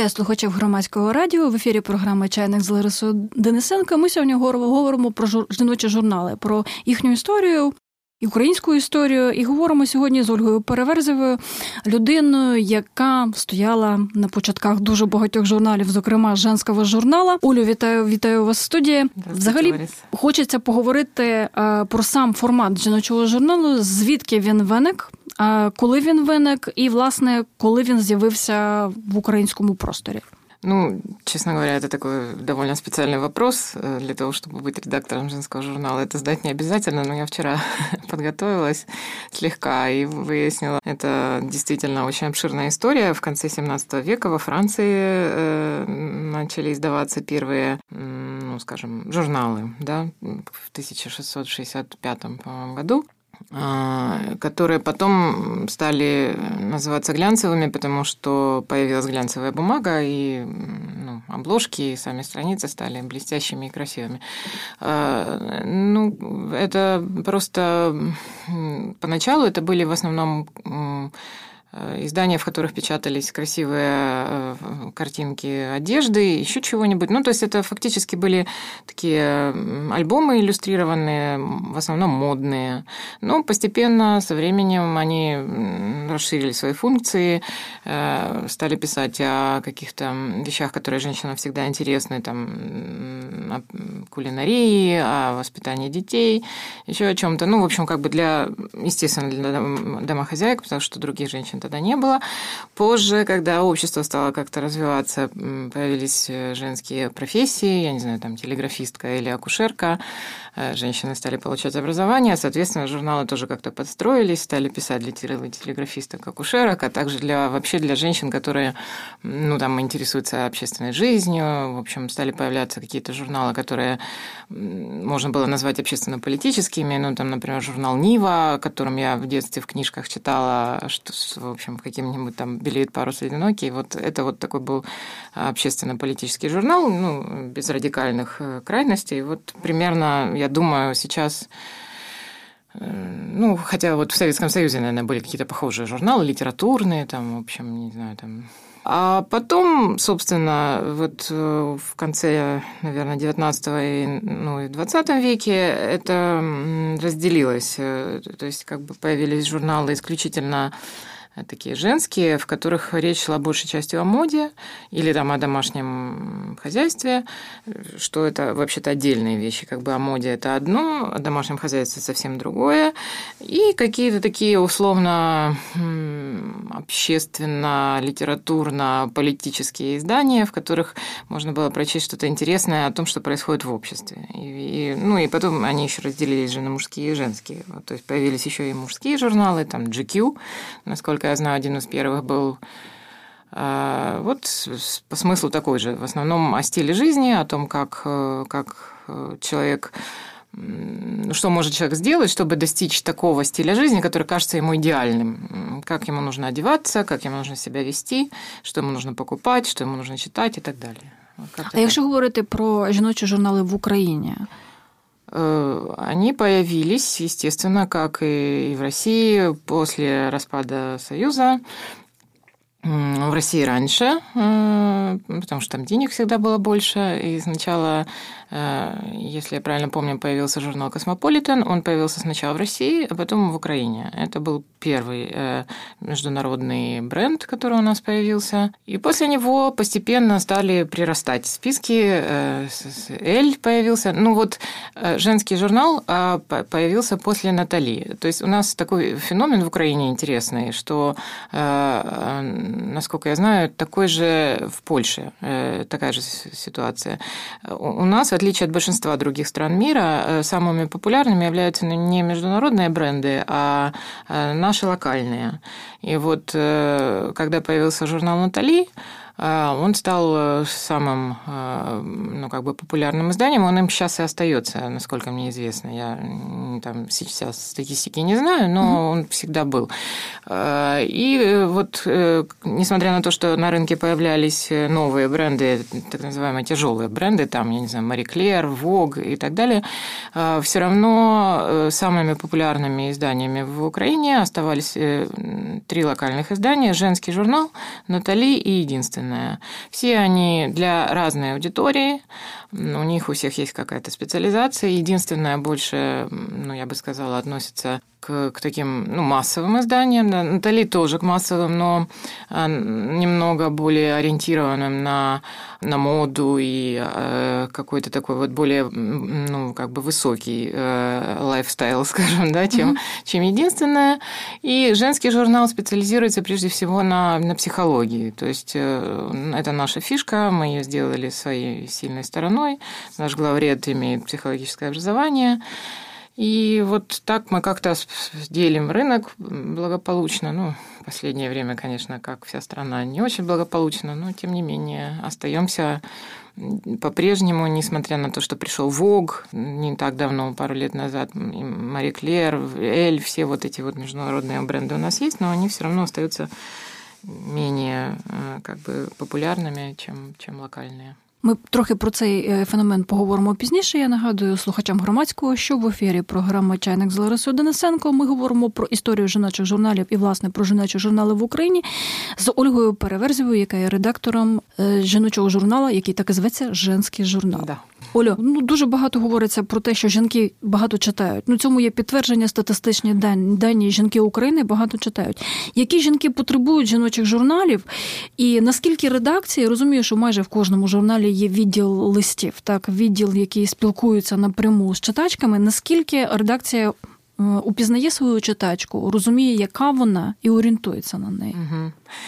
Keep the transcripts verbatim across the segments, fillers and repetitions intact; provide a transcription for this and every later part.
Вітаю слухачів Громадського радіо. В ефірі програми «Чайник» з Ларисою Денисенко. Ми сьогодні говоримо про жіночі журнали, про їхню історію, і українську історію. І говоримо сьогодні з Ольгою Переверзевою, людиною, яка стояла на початках дуже багатьох журналів, зокрема «Женського журнала». Олю, вітаю, вітаю вас в студії. Взагалі, Ларис. Хочеться поговорити про сам формат жіночого журналу, звідки він виник, коли він виник і, власне, коли він з'явився в українському просторі. Ну, честно говоря, это такой довольно специальный вопрос. Для того, чтобы быть редактором женского журнала, это знать не обязательно, но я вчера подготовилась слегка и выяснила. Это действительно очень обширная история. В конце семнадцатого века во Франции начали издаваться первые, ну, скажем, журналы, да, в тысяча шестьсот шестьдесят пятом, по-моему, году, которые потом стали называться глянцевыми, потому что появилась глянцевая бумага, и ну, обложки, и сами страницы стали блестящими и красивыми. Ну, это просто... Поначалу это были в основном издания, в которых печатались красивые картинки одежды, еще чего-нибудь. Ну, то есть это фактически были такие альбомы иллюстрированные, в основном модные. Но постепенно, со временем, они расширили свои функции, стали писать о каких-то вещах, которые женщинам всегда интересны, там, о кулинарии, о воспитании детей, еще о чем-то. Ну, в общем, как бы для, естественно, для домохозяек, потому что других женщин тогда не было. Позже, когда общество стало как-то развиваться, появились женские профессии, я не знаю, там, телеграфистка или акушерка, женщины стали получать образование, соответственно, журналы тоже как-то подстроились, стали писать для телеграфисток, акушерок, а также для, вообще для женщин, которые, ну, там, интересуются общественной жизнью, в общем, стали появляться какие-то журналы, которые можно было назвать общественно-политическими, ну, там, например, журнал «Нива», которым я в детстве в книжках читала, что, в общем, каким-нибудь там «Белеет парус одинокий». Вот это вот такой был общественно-политический журнал, ну, без радикальных крайностей. Вот примерно, я думаю, сейчас... Ну, хотя вот в Советском Союзе, наверное, были какие-то похожие журналы, литературные, там, в общем, не знаю, там... А потом, собственно, вот в конце, наверное, девятнадцатого и, ну, и двадцатом веке это разделилось. То есть как бы появились журналы исключительно такие женские, в которых речь шла большей частью о моде или там о домашнем хозяйстве, что это вообще-то отдельные вещи, как бы о моде это одно, о домашнем хозяйстве совсем другое, и какие-то такие условно общественно-литературно-политические издания, в которых можно было прочесть что-то интересное о том, что происходит в обществе. И, и, ну и потом они еще разделились же на мужские и женские. Вот, то есть появились еще и мужские журналы, там джи кью, насколько я знаю, один из первых был вот по смыслу такой же. В основном о стиле жизни, о том, как, как человек, что может человек сделать, чтобы достичь такого стиля жизни, который кажется ему идеальным. Как ему нужно одеваться, как ему нужно себя вести, что ему нужно покупать, что ему нужно читать и так далее. А якщо говорити про жіночі журнали в Україні? Они появились, естественно, как и в России после распада Союза. В России раньше, потому что там денег всегда было больше, и сначала, если я правильно помню, появился журнал «Космополитен», он появился сначала в России, а потом в Украине. Это был первый международный бренд, который у нас появился, и после него постепенно стали прирастать списки, «Эль» появился, ну вот женский журнал появился после «Натали», то есть у нас такой феномен в Украине интересный, что... Насколько я знаю, такой же в Польше, такая же ситуация. У нас, в отличие от большинства других стран мира, самыми популярными являются не международные бренды, а наши локальные. И вот когда появился журнал «Натали», он стал самым, ну, как бы популярным изданием, он им сейчас и остается, насколько мне известно. Я там сейчас статистики не знаю, но mm-hmm. он всегда был. И вот, несмотря на то, что на рынке появлялись новые бренды, так называемые тяжелые бренды, там, я не знаю, Marie Claire, Vogue и так далее, все равно самыми популярными изданиями в Украине оставались три локальных издания: «Женский журнал», «Натали» и «Единственный». единственная. Все они для разной аудитории, у них у всех есть какая-то специализация. Единственное, больше, ну, я бы сказала, относится к, к таким, ну, массовым изданиям. Натали тоже к массовым, но немного более ориентированным на, на моду и э, какой-то такой вот более, ну, как бы высокий э, лайфстайл, скажем, да, чем, mm-hmm. чем единственное. И женский журнал специализируется прежде всего на, на психологии. То есть э, это наша фишка, мы ее сделали своей сильной стороной. Наш главред имеет психологическое образование. И вот так мы как-то делим рынок благополучно. Ну, в последнее время, конечно, как вся страна, не очень благополучно, но тем не менее остаемся по-прежнему, несмотря на то, что пришел Vogue не так давно, пару лет назад, Мари Клер, Эль, все вот эти вот международные бренды у нас есть, но они все равно остаются менее как бы популярними, чем, чем локальные. Ми трохи про цей феномен поговоримо пізніше. Я нагадую слухачам громадського, що в ефірі програма «Чайник» з Ларисою Денисенко. Ми говоримо про історію жіночих журналів і, власне, про жіночі журнали в Україні з Ольгою Переверзєвою, яка є редактором жіночого журналу, який так і зветься «Женський журнал». Да. Олю, ну дуже багато говориться про те, що жінки багато читають. Ну цьому є підтвердження, статистичні дані. Дані жінки України багато читають. Які жінки потребують жіночих журналів? І наскільки редакції, розумію, що майже в кожному журналі є відділ листів, так, відділ, який спілкується напряму з читачками, наскільки редакція упізнає свою читачку, розуміє, яка вона, і орієнтується на неї? Угу.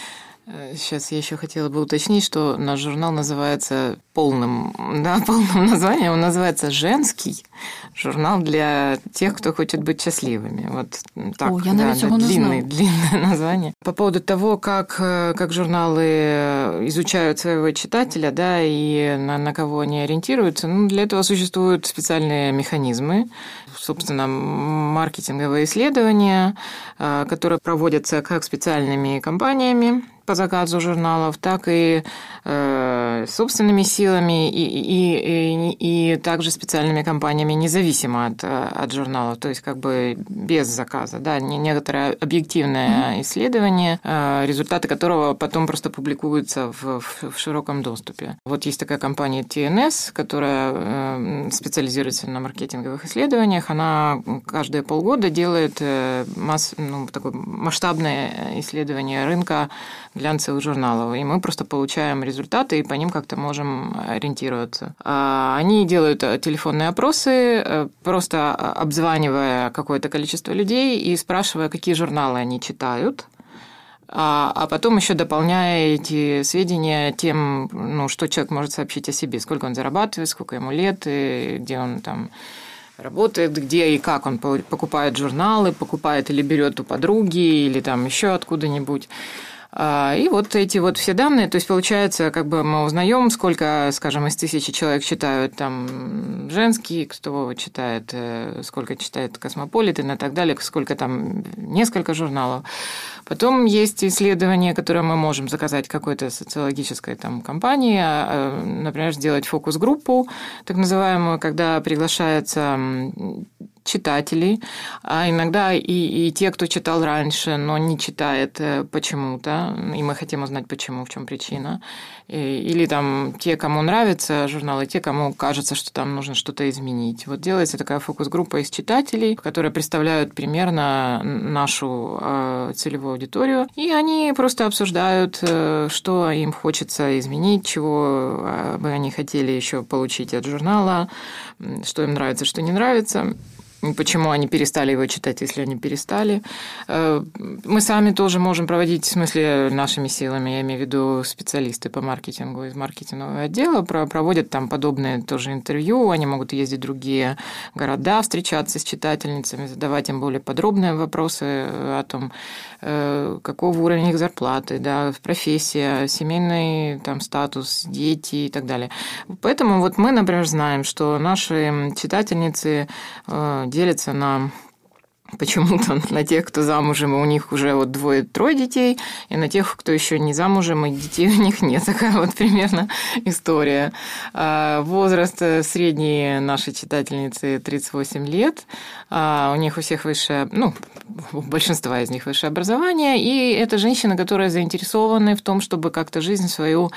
Сейчас я еще хотела бы уточнить, что наш журнал называется полным, да, полным названием, он называется «Женский журнал для тех, кто хочет быть счастливыми». Вот так. О, я да, навіть цього да, не длинное, знала. длинное название. По поводу того, как, как журналы изучают своего читателя, да, и на, на кого они ориентируются, ну, для этого существуют специальные механизмы, собственно, маркетинговые исследования, которые проводятся как специальными компаниями по заказу журналов, так и э, собственными силами и, и, и, и также специальными компаниями, независимо от, от журналов, то есть как бы без заказа. Да, некоторое объективное mm-hmm. исследование, э, результаты которого потом просто публикуются в, в, в широком доступе. Вот есть такая компания ти эн эс, которая э, специализируется на маркетинговых исследованиях. Она каждые полгода делает э, масс, ну, такое масштабное исследование рынка глянцевых журналов, и мы просто получаем результаты и по ним как-то можем ориентироваться. Они делают телефонные опросы, просто обзванивая какое-то количество людей и спрашивая, какие журналы они читают, а потом еще дополняя эти сведения тем, ну, что человек может сообщить о себе, сколько он зарабатывает, сколько ему лет, и где он там работает, где и как он покупает журналы, покупает или берет у подруги, или там еще откуда-нибудь. И вот эти вот все данные, то есть получается, как бы мы узнаем, сколько, скажем, из тысячи человек читают там женский, кто читает, сколько читает Космополитен и так далее, сколько там несколько журналов. Потом есть исследования, которые мы можем заказать какой-то социологической там компании, например, сделать фокус-группу, так называемую, когда приглашается читателей, а иногда и, и те, кто читал раньше, но не читает почему-то, и мы хотим узнать, почему, в чем причина. Или там те, кому нравятся журналы, те, кому кажется, что там нужно что-то изменить. Вот делается такая фокус-группа из читателей, которые представляют примерно нашу целевую аудиторию, и они просто обсуждают, что им хочется изменить, чего бы они хотели еще получить от журнала, что им нравится, что не нравится. Почему они перестали его читать, если они перестали. Мы сами тоже можем проводить, в смысле, нашими силами, я имею в виду специалисты по маркетингу из маркетингового отдела, проводят там подобные тоже интервью, они могут ездить в другие города, встречаться с читательницами, задавать им более подробные вопросы о том, какого уровня их зарплаты, да, профессия, семейный там, статус, дети и так далее. Поэтому вот мы, например, знаем, что наши читательницы делятся на почему-то на тех, кто замужем, и у них уже вот двое-трое детей, и на тех, кто еще не замужем, и детей у них нет. Такая вот примерно история. Возраст средней нашей читательницы тридцать восемь лет. У них у всех высшее, ну, у большинства из них высшее образование, и это женщины, которые заинтересованы в том, чтобы как-то жизнь свою,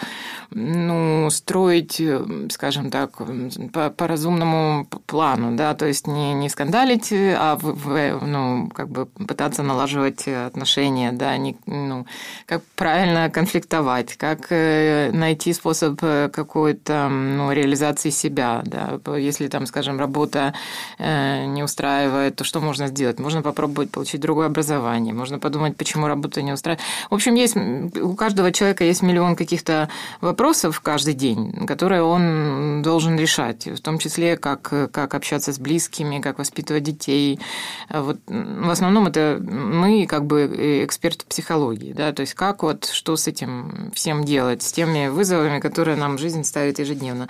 ну, строить, скажем так, по, по разумному плану, да, то есть не, не скандалить, а в, в, ну, как бы пытаться налаживать отношения, да, не, ну, как правильно конфликтовать, как найти способ какой-то, ну, реализации себя, да, если там, скажем, работа не устраивает, то что можно сделать? Можно попробовать получить другое образование, можно подумать, почему работа не устраивает. В общем, есть, у каждого человека есть миллион каких-то вопросов каждый день, которые он должен решать, в том числе, как, как общаться с близкими, как воспитывать детей. Вот, в основном это мы как бы эксперты психологии, да, то есть как вот, что с этим всем делать, с теми вызовами, которые нам жизнь ставит ежедневно.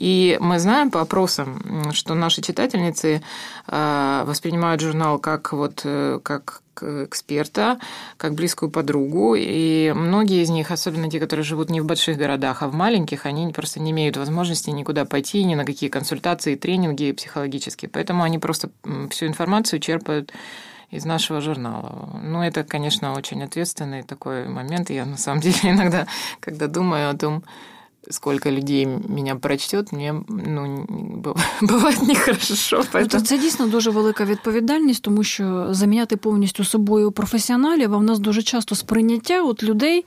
И мы знаем по опросам, что наши читательницы воспринимают журнал как, вот, как эксперта, как близкую подругу, и многие из них, особенно те, которые живут не в больших городах, а в маленьких, они просто не имеют возможности никуда пойти, ни на какие консультации, тренинги психологические, поэтому они просто всю информацию черпают из нашего журнала. Ну, это, конечно, очень ответственный такой момент. Я, на самом деле, иногда, когда думаю о том, сколько людей меня прочтет, мені, ну, буває нехорошо. Поэтому... Це дійсно дуже велика відповідальність, тому що заміняти повністю собою професіоналів, а в нас дуже часто сприйняття от людей,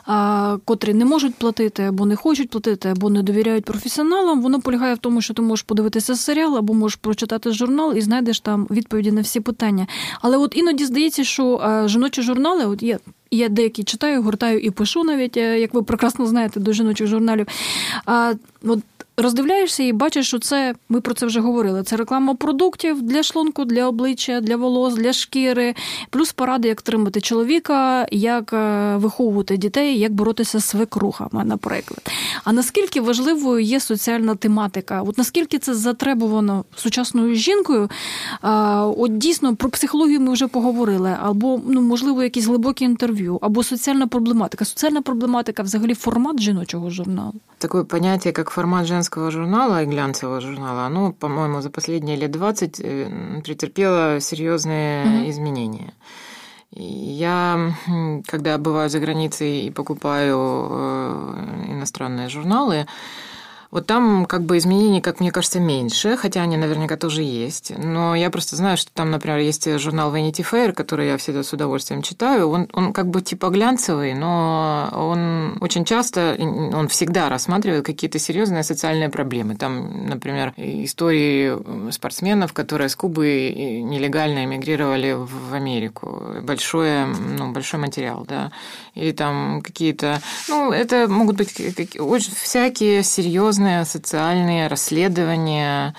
а, котрі не можуть платити, або не хочуть платити, або не довіряють професіоналам, воно полягає в тому, що ти можеш подивитися серіал, або можеш прочитати журнал і знайдеш там відповіді на всі питання. Але от іноді здається, що а, жіночі журнали, от є Я деякі читаю, гуртаю і пишу навіть, як ви прекрасно знаєте, до жіночих журналів. А от роздивляєшся і бачиш, що це, ми про це вже говорили, це реклама продуктів для шлунку, для обличчя, для волос, для шкіри, плюс поради, як тримати чоловіка, як виховувати дітей, як боротися з свекрухами, наприклад. А наскільки важливою є соціальна тематика? От наскільки це затребувано сучасною жінкою? А, от дійсно, про психологію ми вже поговорили, або, ну, можливо, якісь глибокі інтерв'ю, або соціальна проблематика. Соціальна проблематика взагалі формат жіночого журналу? Такое понятие, как формат женского журнала и глянцевого журнала, оно, по-моему, за последние лет двадцать претерпело серьезные mm-hmm. изменения. И я, когда бываю за границей и покупаю иностранные журналы, вот там как бы изменений, как мне кажется, меньше, хотя они наверняка тоже есть. Но я просто знаю, что там, например, есть журнал Vanity Fair, который я всегда с удовольствием читаю. Он, он как бы типа глянцевый, но он очень часто, он всегда рассматривает какие-то серьезные социальные проблемы. Там, например, истории спортсменов, которые с Кубы нелегально эмигрировали в Америку. Большой, ну, большой материал, да. Или там какие-то... Ну, это могут быть всякие серьезные социальные расследования.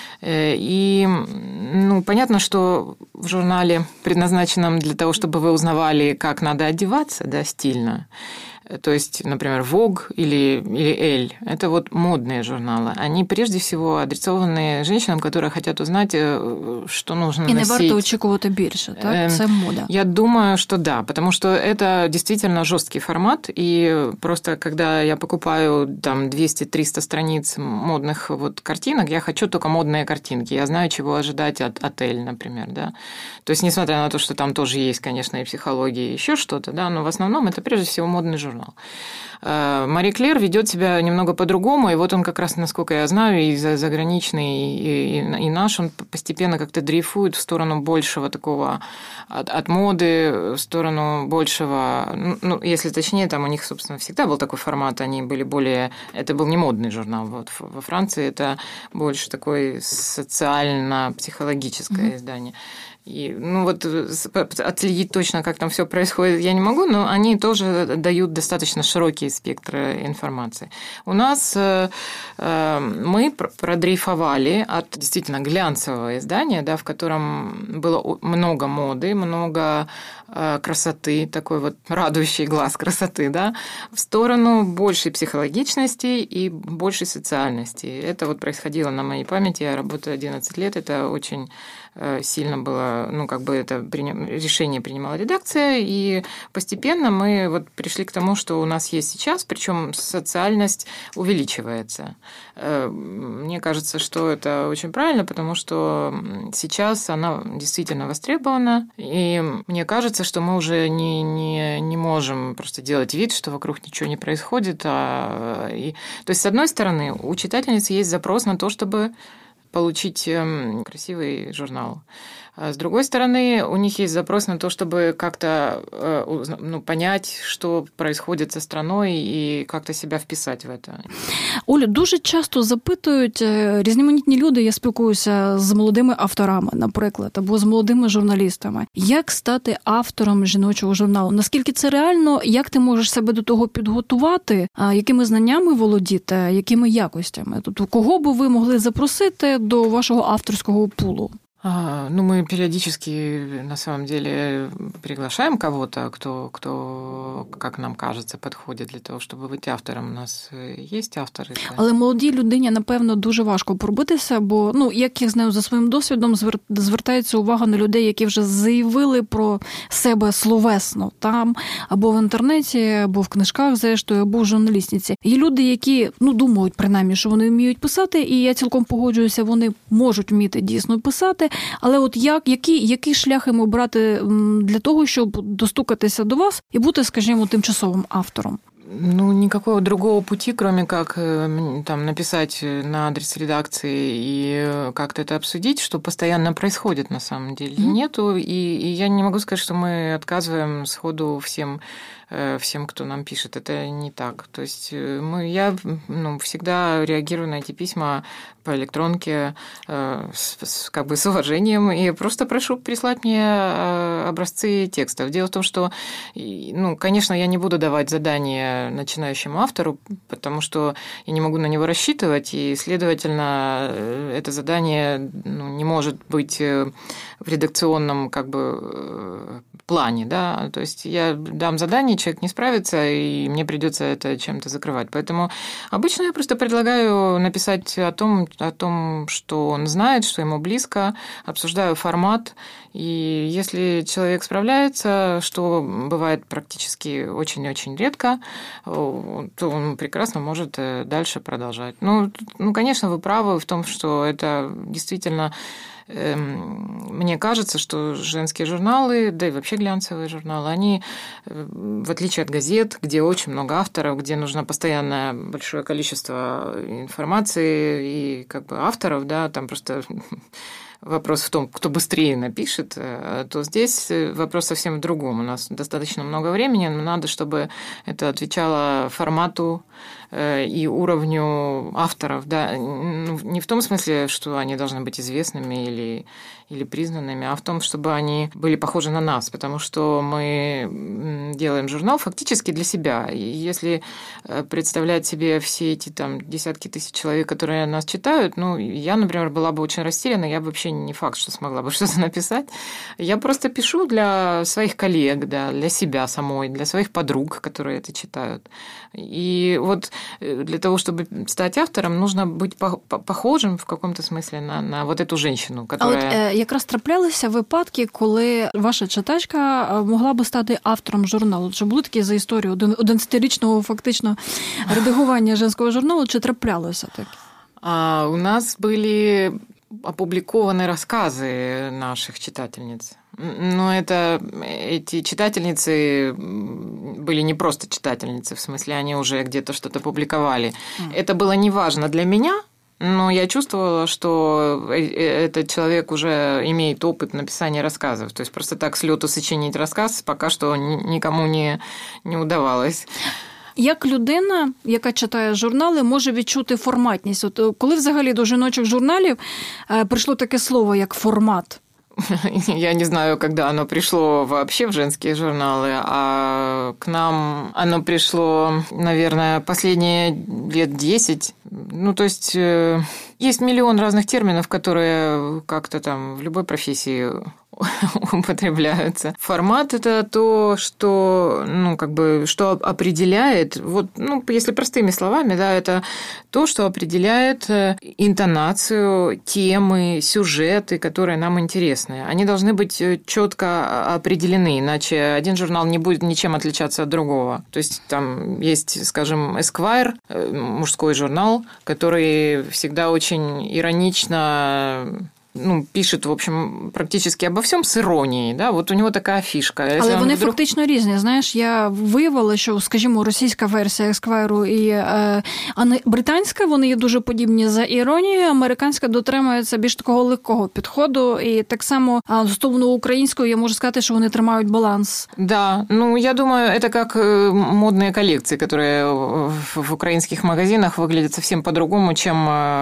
И, ну, понятно, что в журнале, предназначенном для того, чтобы вы узнавали, как надо одеваться, да, стильно, то есть, например, Vogue или, или Elle, это вот модные журналы. Они прежде всего адресованы женщинам, которые хотят узнать, что нужно носить. І не варто очікувати більше, так? Це мода. Я думаю, что да, потому что это действительно жесткий формат, и просто когда я покупаю там двести-триста страниц модных вот картинок, я хочу только модные картинки. Я знаю, чего ожидать от, от Elle, например, да. То есть, несмотря на то, что там тоже есть, конечно, и психология, и еще что-то, да, но в основном это прежде всего модный журнал. Мари Клер ведет себя немного по-другому, и вот он как раз, насколько я знаю, и заграничный, и, и, и наш, он постепенно как-то дрейфует в сторону большего такого от, от моды, в сторону большего, ну, если точнее, там у них, собственно, всегда был такой формат, они были более, это был не модный журнал, вот во Франции это больше такое социально-психологическое mm-hmm. издание. И, ну вот отследить точно, как там все происходит, я не могу, но они тоже дают достаточно широкий спектр информации. У нас э, мы продрейфовали от действительно глянцевого издания, да, в котором было много моды, много э, красоты, такой вот радующий глаз красоты, да, в сторону большей психологичности и большей социальности. Это вот происходило на моей памяти, я работаю одиннадцать лет, это очень сильно было было, ну, как бы это приним... решение принимала редакция, и постепенно мы вот пришли к тому, что у нас есть сейчас, причем социальность увеличивается. Мне кажется, что это очень правильно, потому что сейчас она действительно востребована, и мне кажется, что мы уже не, не, не можем просто делать вид, что вокруг ничего не происходит. А... И... То есть, с одной стороны, у читательниц есть запрос на то, чтобы получить красивый журнал. А с другой стороны, у них есть запрос на то, чтобы как-то ну, понять, що происходит со страной, і как-то себе вписати в это. Олю, дуже часто запитують різноманітні люди, я спілкуюся з молодими авторами, наприклад, або з молодими журналістами, як стати автором жіночого журналу? Наскільки це реально? Як ти можеш себе до того підготувати? Якими знаннями володіти? Якими якостями? Тобто, кого би ви могли запросити до вашого авторського пулу? Ну, мы периодически, на самом деле, приглашаем кого-то, кто, кто, как нам кажется, подходит для того, чтобы быть автором. У нас есть авторы. Але молодій людині, напевно, дуже важко пробитися, бо, ну, як я знаю, за своїм досвідом звертається увага на людей, які вже заявили про себе словесно там, або в інтернеті, або в книжках, зрештою, або в журналістиці. Є люди, які, ну, думають, принаймні, що вони вміють писати, і я цілком погоджуюся, вони можуть вміти дійсно писати. Але от як, які, які шляхи ми обрати для того, щоб достукатися до вас і бути, скажімо, тимчасовим автором? Ну, никакого другого пути, кроме как там, написать на адрес редакции и как-то это обсудить, что постоянно происходит на самом деле, mm-hmm. нету. И, и я не могу сказать, что мы отказываем сходу всем, всем, кто нам пишет. Это не так. То есть мы, я ну, всегда реагирую на эти письма по электронке с, с, как бы с уважением и просто прошу прислать мне образцы текстов. Дело в том, что, ну, конечно, я не буду давать задания начинающему автору, потому что я не могу на него рассчитывать, и, следовательно, это задание ну, не может быть в редакционном как бы плане, да, то есть я дам задание, человек не справится, и мне придется это чем-то закрывать. Поэтому обычно я просто предлагаю написать о том, о том, что он знает, что ему близко, обсуждаю формат, и если человек справляется, что бывает практически очень-очень редко, то он прекрасно может дальше продолжать. Ну, ну, конечно, вы правы в том, что это действительно... Мне кажется, что женские журналы, да и вообще глянцевые журналы, они, в отличие от газет, где очень много авторов, где нужно постоянное большое количество информации и как бы авторов, да, там просто... Вопрос в том, кто быстрее напишет, то здесь вопрос совсем в другом. У нас достаточно много времени, но надо, чтобы это отвечало формату и уровню авторов. Да? Не в том смысле, что они должны быть известными или, или признанными, а в том, чтобы они были похожи на нас, потому что мы делаем журнал фактически для себя. И если представлять себе все эти там, десятки тысяч человек, которые нас читают, ну, я, например, была бы очень растеряна, я бы вообще не факт, что смогла бы что-то написать. Я просто пишу для своих коллег, да, для себя самой, для своих подруг, которые это читают. И вот для того, чтобы стать автором, нужно быть похожим в каком-то смысле на, на вот эту женщину, которая... А от е, якраз траплялися випадки, коли ваша читачка могла би стати автором журналу? Чи були такі за історію одинадцятирічного фактично редагування женського журналу, чи траплялося таке? А, у нас были опубликованы рассказы наших читательниц. Но это, эти читательницы были не просто читательницы, в смысле, они уже где-то что-то публиковали. Mm. Это было неважно для меня, но я чувствовала, что этот человек уже имеет опыт написания рассказов. То есть просто так с лету сочинить рассказ пока что никому не, не удавалось. Як людина, яка читає журнали, може відчути форматність? От коли взагалі до жіночих журналів прийшло таке слово, як формат? Я не знаю, когда оно пришло вообще в женские журналы, а к нам оно пришло, наверное, последние лет десять. Ну, то есть... Есть миллион разных терминов, которые как-то там в любой профессии употребляются. Формат – это то, что, ну, как бы, что определяет, вот, ну, если простыми словами, да, это то, что определяет интонацию, темы, сюжеты, которые нам интересны. Они должны быть четко определены, иначе один журнал не будет ничем отличаться от другого. То есть там есть, скажем, Esquire, мужской журнал, который всегда очень иронично... ну, пишет, в общем, практически обо всьому з іронією. Да? От у нього така фішка. Але вони вдруг... фактично різні. Знаєш, я виявила, що, скажімо, російська версія Esquire і е, британська, вони є дуже подібні за іронією, американська дотримується більш такого легкого підходу, і так само стосовно української, я можу сказати, що вони тримають баланс. Да, ну, я думаю, это как модные коллекции, которые в украинских магазинах выглядят совсем по-другому, чем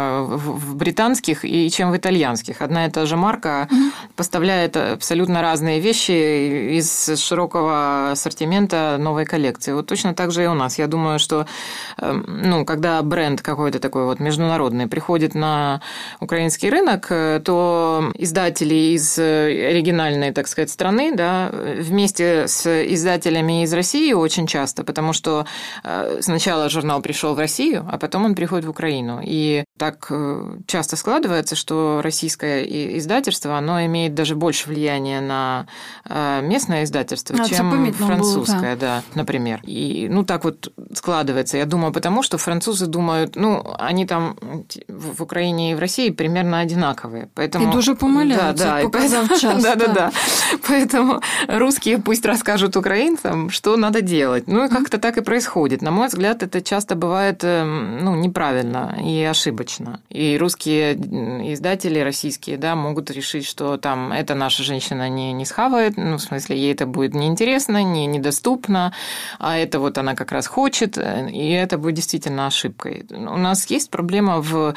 в британских и чем в итальянских. Одна и та же марка mm-hmm. поставляет абсолютно разные вещи из широкого ассортимента новой коллекции. Вот точно так же и у нас. Я думаю, что ну, когда бренд какой-то такой вот международный приходит на украинский рынок, то издатели из оригинальной, так сказать, страны, да, вместе с издателями из России очень часто, потому что сначала журнал пришел в Россию, а потом он приходит в Украину. И так часто складывается, что российское издательство, оно имеет даже больше влияния на местное издательство, а, чем французское, было, да. да, например. И, ну, так вот складывается. Я думаю, потому что французы думают, ну, они там в Украине и в России примерно одинаковые. Поэтому... И дуже помиляются, да, да, показав час. Да-да-да. Поэтому русские пусть расскажут украинцам, что надо делать. Ну, и как-то так и происходит. На мой взгляд, это часто бывает, ну, неправильно и ошибочно. И русские издатели, российские, да, могут решить, что там эта наша женщина не, не схавает, ну, в смысле, ей это будет неинтересно, не, недоступно, а это вот она как раз хочет, и это будет действительно ошибкой. У нас есть проблема в,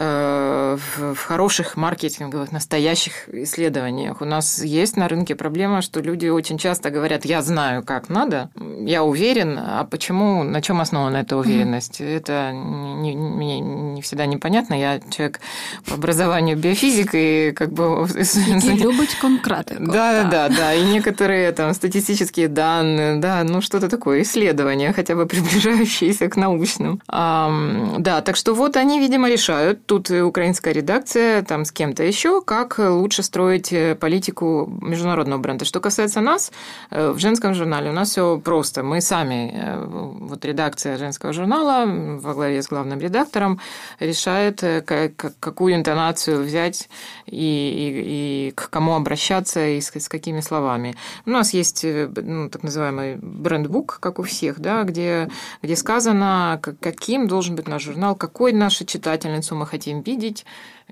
в, в хороших маркетинговых, настоящих исследованиях. У нас есть на рынке проблема, что люди очень часто говорят, я знаю, как надо, я уверен, а почему, на чем основана эта уверенность? Mm-hmm. Это не, мне не всегда непонятно. Я человек по образованию биофизик, и как бы... Які любить конкретику. Да, да, да, да. И некоторые там статистические данные, да, ну что-то такое, исследования, хотя бы приближающиеся к научным. А, да, так что вот они, видимо, решают, тут украинская редакция там с кем-то еще, как лучше строить политику международного бренда. Что касается нас, в женском журнале у нас все просто. Мы сами, вот редакция женского журнала во главе с главным редактором решает, какую интонацию взять и, и, и к кому обращаться и с, с какими словами. У нас есть, ну, так называемый брендбук, как у всех, да, где, где сказано, каким должен быть наш журнал, какой нашу читательницу мы хотим видеть,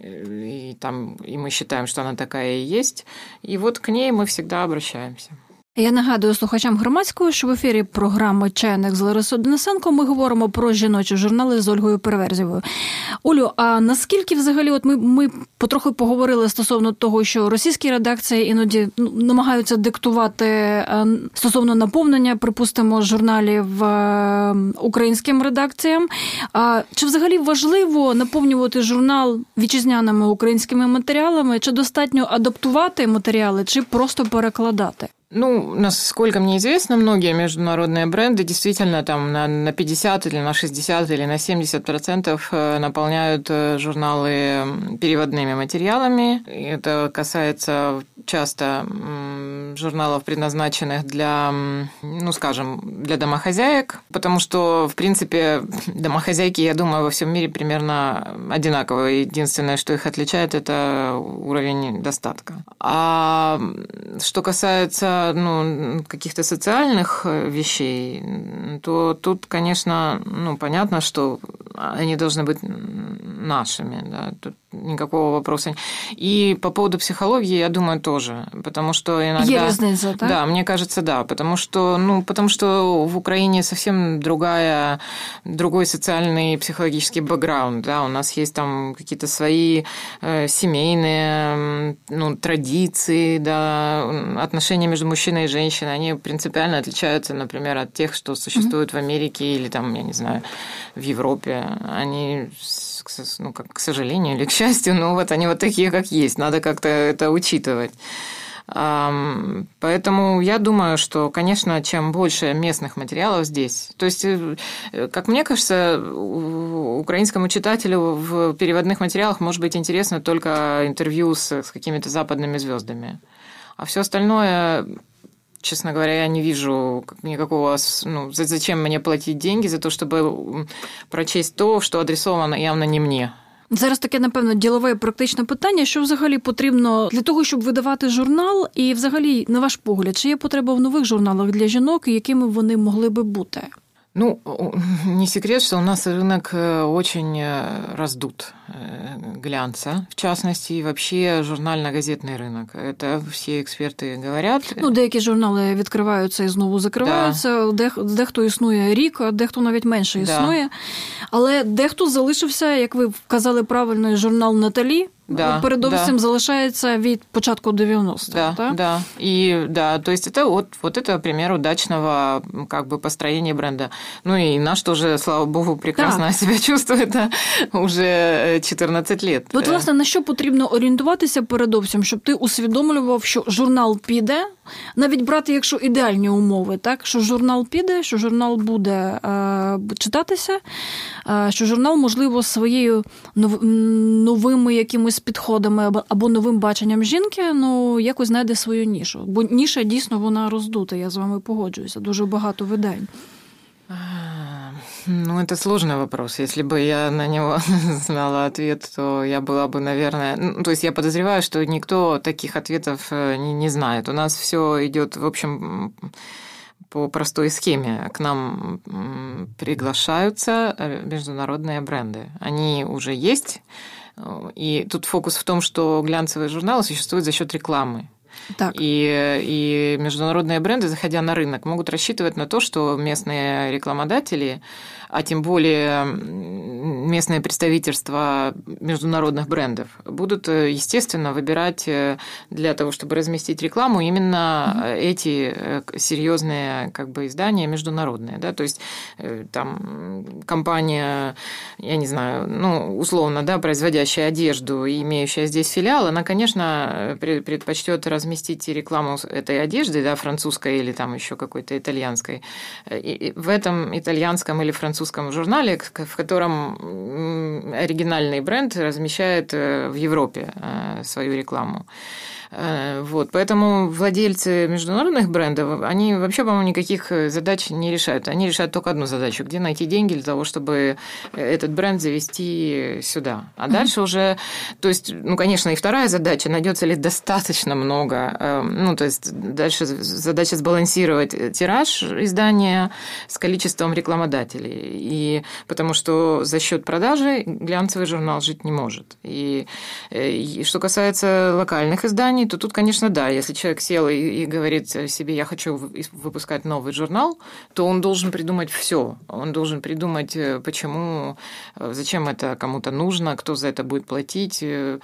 и, там, и мы считаем, что она такая и есть. И вот к ней мы всегда обращаемся. Я нагадую слухачам Громадського, що в ефірі програми «Чайник» з Ларисою Денисенко ми говоримо про жіночі журнали з Ольгою Переверзєвою. Олю, а наскільки взагалі, от ми, ми потроху поговорили стосовно того, що російські редакції іноді ну, намагаються диктувати стосовно наповнення, припустимо, журналів українським редакціям. А чи взагалі важливо наповнювати журнал вітчизняними українськими матеріалами, чи достатньо адаптувати матеріали, чи просто перекладати? Ну, насколько мне известно, многие международные бренды действительно там на, на пятьдесят или на шестьдесят или на семьдесят процентов наполняют журналы переводными материалами. И это касается часто журналов, предназначенных для, ну, скажем, для домохозяек, потому что, в принципе, домохозяйки, я думаю, во всем мире примерно одинаковые. Единственное, что их отличает, это уровень достатка. А что касается ну, каких-то социальных вещей, то тут, конечно, ну, понятно, что они должны быть нашими, да, тут никакого вопроса. И по поводу психологии, я думаю, тоже, потому что иногда... Разница, да? Да, мне кажется, да, потому что, ну, потому что в Украине совсем другая, другой социальный психологический бэкграунд, да, у нас есть там какие-то свои э, семейные, ну, традиции, да, отношения между мужчиной и женщиной, они принципиально отличаются, например, от тех, что существуют mm-hmm. в Америке или там, я не знаю, в Европе. Они, ну, как, к сожалению или к счастью, но вот они вот такие, как есть. Надо как-то это учитывать. Поэтому я думаю, что, конечно, чем больше местных материалов здесь, то есть, как мне кажется, украинскому читателю в переводных материалах может быть интересно только интервью с, с какими-то западными звездами, а все остальное, честно говоря, я не вижу никакого, ну, зачем мне платить деньги за то, чтобы прочесть то, что адресовано явно не мне. Зараз таке, напевно, ділове і практичне питання, що взагалі потрібно для того, щоб видавати журнал, і взагалі, на ваш погляд, чи є потреба в нових журналах для жінок, і якими вони могли би бути? Ну, не секрет, что у нас рынок очень раздут глянца, в частности, и вообще журнально-газетный рынок. Это все эксперты говорят. Ну, деякі журнали відкриваються і знову закриваються, да. Дех, дехто існує рік, а дехто навіть менше існує. Да. Але дехто залишився, як ви вказали правильно, журнал «Наталі», да, передовсім да. залишається від початку девяностых. Да, да? Да. И, да, то есть это вот, вот это пример удачного как бы построения бренда. Ну и наш тоже, слава богу, прекрасно да. себя чувствует уже чотирнадцять лет. От, власне, на що потрібно орієнтуватися передовсім, щоб ти усвідомлював, що журнал піде, навіть брати, якщо ідеальні умови, так, що журнал піде, що журнал буде е, читатися, е, що журнал, можливо, своєю нов, новими якимось підходами або, або новим баченням жінки, ну, якось знайде свою нішу. Бо ніша, дійсно, вона роздута, я з вами погоджуюся, дуже багато видань. Ну, это сложный вопрос. Если бы я на него знала ответ, то я была бы, наверное... Ну, то есть я подозреваю, что никто таких ответов не, не знает. У нас все идет, в общем, по простой схеме. К нам приглашаются международные бренды. Они уже есть. И тут фокус в том, что глянцевые журналы существуют за счет рекламы. Так. И, и международные бренды, заходя на рынок, могут рассчитывать на то, что местные рекламодатели, а тем более местные представительства международных брендов, будут, естественно, выбирать для того, чтобы разместить рекламу, именно mm-hmm. эти серьезные как бы, издания международные. Да? То есть там компания, я не знаю, ну, условно, да, производящая одежду и имеющая здесь филиал, она, конечно, предпочтет разместить рекламу этой одежды, да, французской или там еще какой-то итальянской, и в этом итальянском или французском журнале, в котором оригинальный бренд размещает в Европе свою рекламу. Вот, поэтому владельцы международных брендов, они вообще, по-моему, никаких задач не решают. Они решают только одну задачу, где найти деньги для того, чтобы этот бренд завести сюда. А mm-hmm. дальше уже, то есть, ну, конечно, и вторая задача, найдется ли достаточно много, ну, то есть, дальше задача сбалансировать тираж издания с количеством рекламодателей. И потому что за счет продажи глянцевый журнал жить не может. И, и что касается локальных изданий, то тут, конечно, да, если человек сел и, и говорит себе, я хочу выпускать новый журнал, то он должен придумать все. Он должен придумать, почему, зачем это кому-то нужно, кто за это будет платить, я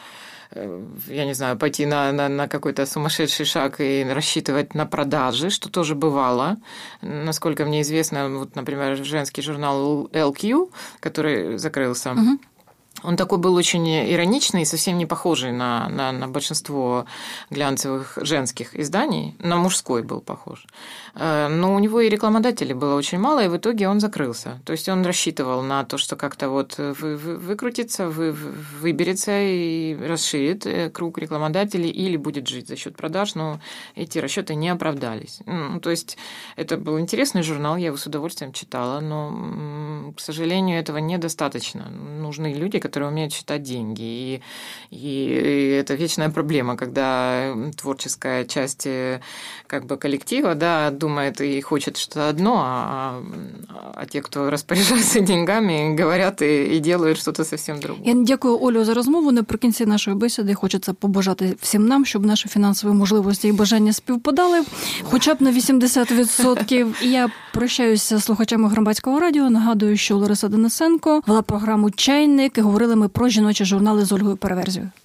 не знаю, пойти на, на, на какой-то сумасшедший шаг и рассчитывать на продажи, что тоже бывало. Насколько мне известно, вот, например, женский журнал эл кью, который закрылся, угу. Он такой был очень ироничный и совсем не похожий на, на, на большинство глянцевых женских изданий. На мужской был похож. Но у него и рекламодателей было очень мало, и в итоге он закрылся. То есть он рассчитывал на то, что как-то вот вы, вы, выкрутится, вы, выберется и расширит круг рекламодателей или будет жить за счет продаж, но эти расчеты не оправдались. Ну, то есть это был интересный журнал, я его с удовольствием читала, но, к сожалению, этого недостаточно. Нужны люди, которые умеют считать деньги. И, и это вечная проблема, когда творческая часть как бы коллектива, да, думает и хочет что-то одно, а, а те, кто распоряжается деньгами, говорят и, и делают что-то совсем другое. Я дякую, Олю, за розмову. Наприкінці нашої бесіди хочеться побажати всім нам, щоб наші фінансові можливості і бажання співпадали, хоча б на вісімдесят відсотків. І я прощаюся з слухачами Громадського радіо. Нагадую, що Лариса Денисенко вела програму «Чайник», і говорили ми про жіночі журнали з Ольгою Переверзєю.